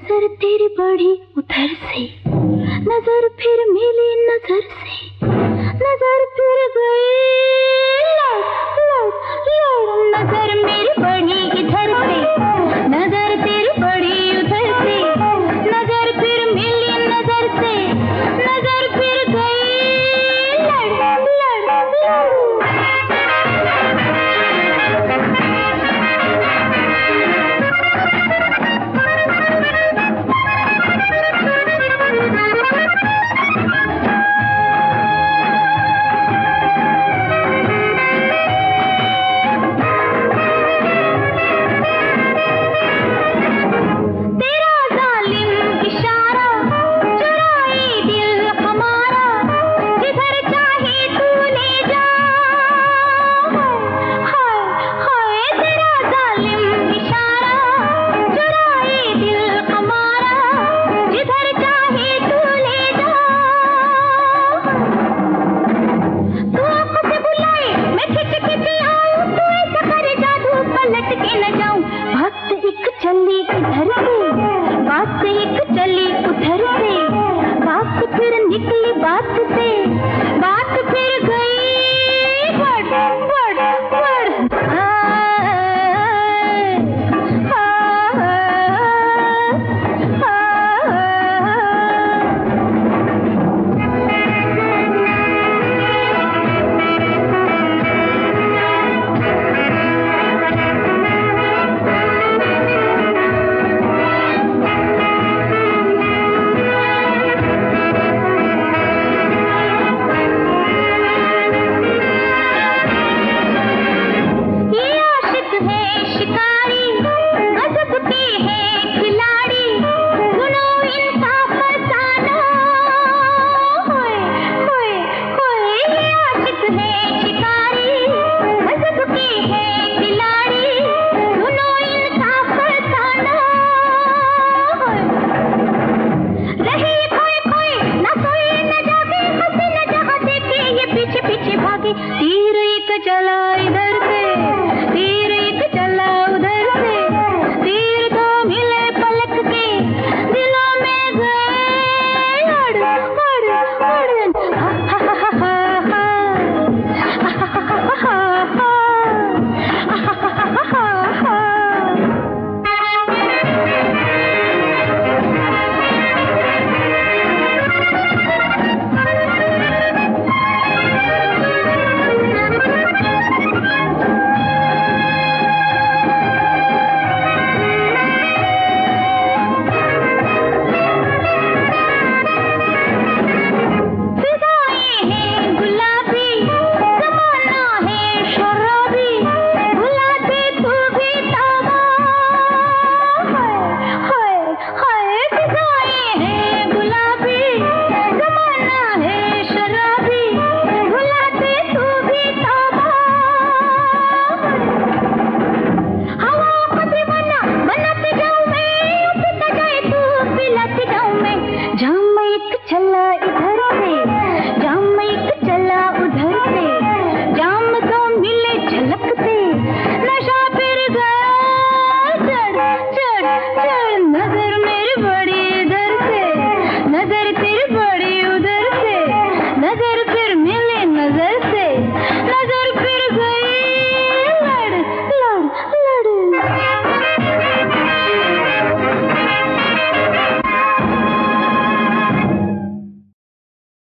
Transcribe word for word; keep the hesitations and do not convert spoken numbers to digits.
नजर तेरी बढ़ी उधर से, नजर फिर मिली नजर से, नजर फिर गई लड़ लड़ लड़। नजर मेरी बढ़ी इधर से, नजर तेरी बढ़ी उधर से, नजर फिर मिली नजर से, नजर फिर गई लड़ लड़ लड़। चली इधर से बात एक चली उधर से, बात फिर निकली बात से।